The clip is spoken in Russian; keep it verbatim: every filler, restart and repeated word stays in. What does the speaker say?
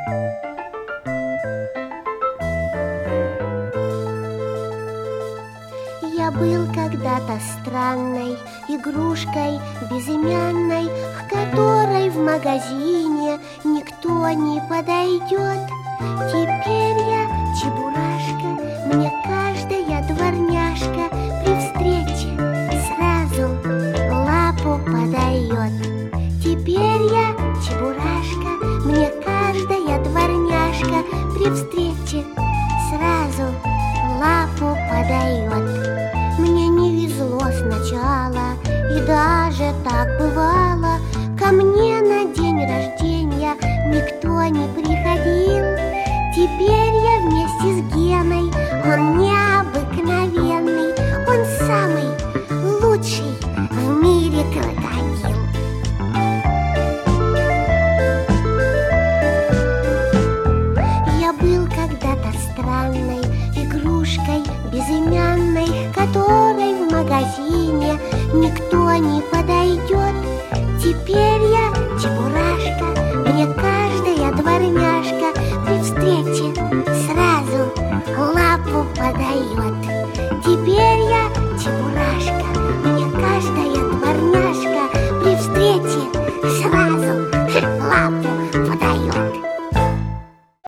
Я был когда-то странной игрушкой безымянной, к которой в магазине никто не подойдет. Теперь я чебурашка, мне каждая дворняжка при встрече сразу лапу подает. Теперь я чебурашка, мне каждая дворняжка при встрече сразу лапу подает. Мне не везло сначала, и даже так бывало. Ко мне на день рождения никто не приходил. Теперь я вместе с Геной, он необыкновенный, он самый лучший в мире крокодил. Я был когда-то странной игрушкой безымянной, к которой в магазине никто не подойдет. Теперь я чебурашка, мне каждая дворняжка при встрече сразу лапу подает.